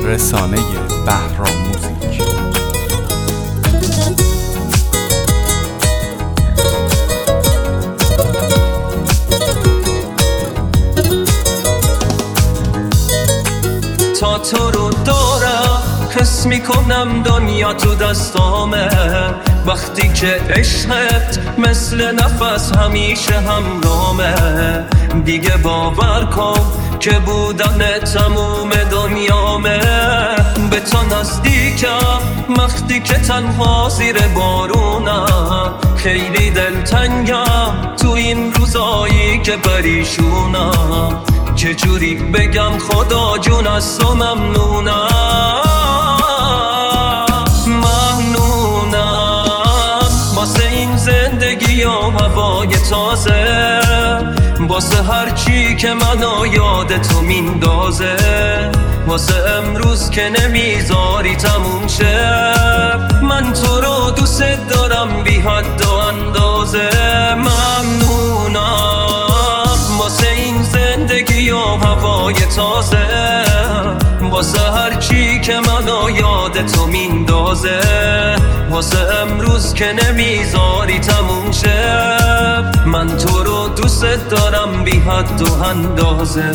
رسانه بهرام موزیک. تا تو رو دارم حس میکنم دنیا تو دستامه، وقتی که عشقت مثل نفس همیشه همراهمه. دیگه باور کن که بودن تموم دنیامه. به تو نزدیکم وقتی که تنها زیر بارونم، خیلی دلتنگم تو این روزایی که پریشونم. چجوری بگم خدا جون از تو ممنونم، واسه این زندگی و هوای تازه، واسه هرچی که منو یاد تو میندازه، واسه امروز که نمیذاری تموم شه. من تو رو دوست دارم بی حد و اندازه. ممنونم واسه این زندگی و هوای تازه، واسه هرچی که منو یاد تو میندازه، واسه امروز که نمیذاری تموم شه. من تو رو دوست دارم بی حد و اندازه.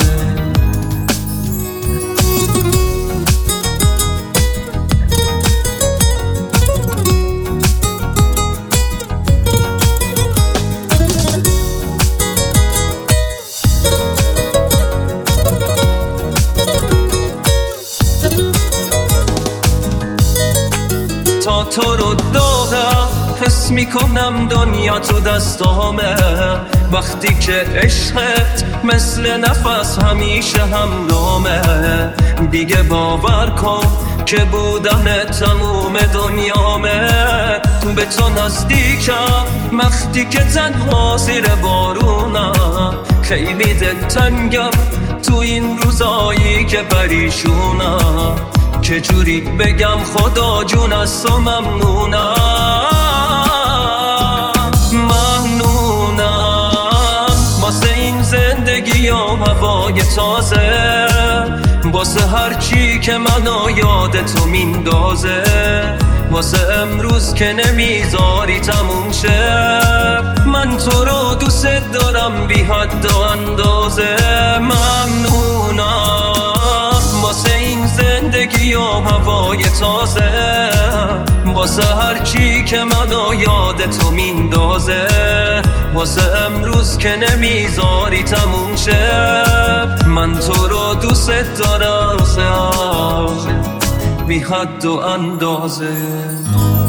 تا تو رو دارم حس میکنم دنیا تو دستامه، وقتی که عشقت مثل نفس همیشه همراهمه. دیگه باور کن که بودن تموم دنیامه. به تو نزدیکم وقتی که تنها زیر بارونم، خیلی دلتنگم تو این روزایی که پریشونم. چجوری بگم خدا جون از تو ممنونم، واسه این زندگی و هوای تازه، واسه هرچی که منو یاد تو میندازه، واسه امروز که نمیذاری تموم شه. من تو رو دوست دارم بی حد و اندازه. ممنونم واسه این زندگی و هوای تازه، واسه هرچی که منو یاد تو میندازه، واسه امروز که نمیذاری تموم شه. من تو رو دوست دارم بی حد و اندازه.